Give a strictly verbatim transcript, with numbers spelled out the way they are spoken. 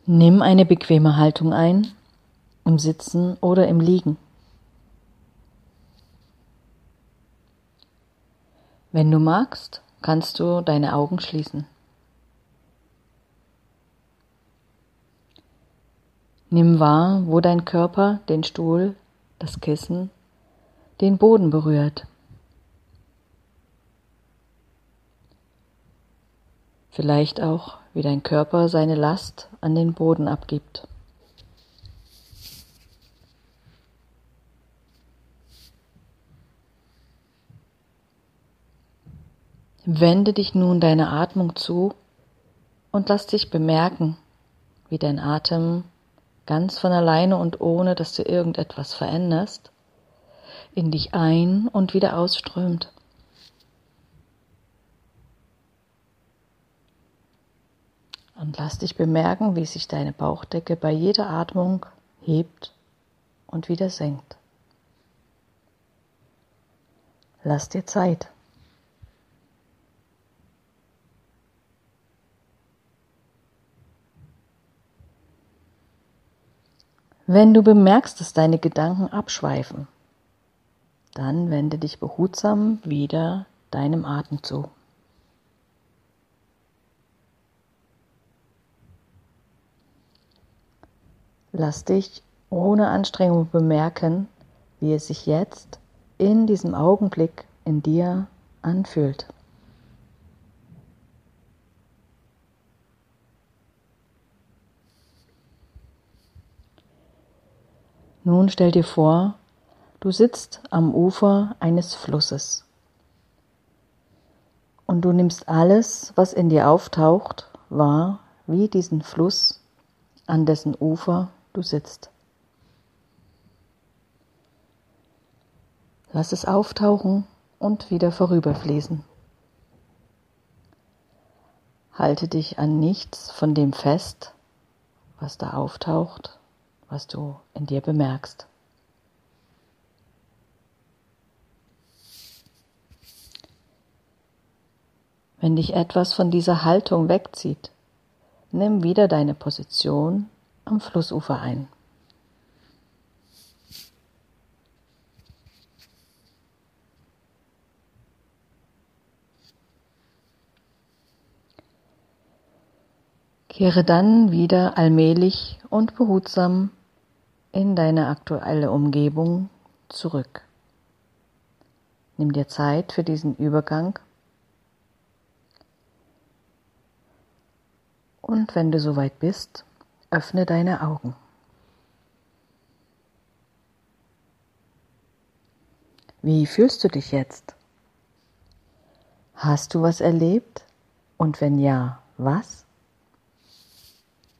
Nimm eine bequeme Haltung ein, im Sitzen oder im Liegen. Wenn du magst, kannst du deine Augen schließen. Nimm wahr, wo dein Körper den Stuhl, das Kissen, den Boden berührt. Vielleicht auch, wie dein Körper seine Last an den Boden abgibt. Wende dich nun deiner Atmung zu und lass dich bemerken, wie dein Atem ganz von alleine und ohne, dass du irgendetwas veränderst, in dich ein- und wieder ausströmt. Und lass dich bemerken, wie sich deine Bauchdecke bei jeder Atmung hebt und wieder senkt. Lass dir Zeit. Wenn du bemerkst, dass deine Gedanken abschweifen, dann wende dich behutsam wieder deinem Atem zu. Lass dich ohne Anstrengung bemerken, wie es sich jetzt in diesem Augenblick in dir anfühlt. Nun stell dir vor, du sitzt am Ufer eines Flusses und du nimmst alles, was in dir auftaucht, wahr, wie diesen Fluss, an dessen Ufer du sitzt. Lass es auftauchen und wieder vorüberfließen. Halte dich an nichts von dem fest, was da auftaucht, was du in dir bemerkst. Wenn dich etwas von dieser Haltung wegzieht, nimm wieder deine Position am Flussufer ein. Kehre dann wieder allmählich und behutsam in deine aktuelle Umgebung zurück. Nimm dir Zeit für diesen Übergang und wenn du soweit bist, öffne deine Augen. Wie fühlst du dich jetzt? Hast du was erlebt? Und wenn ja, was?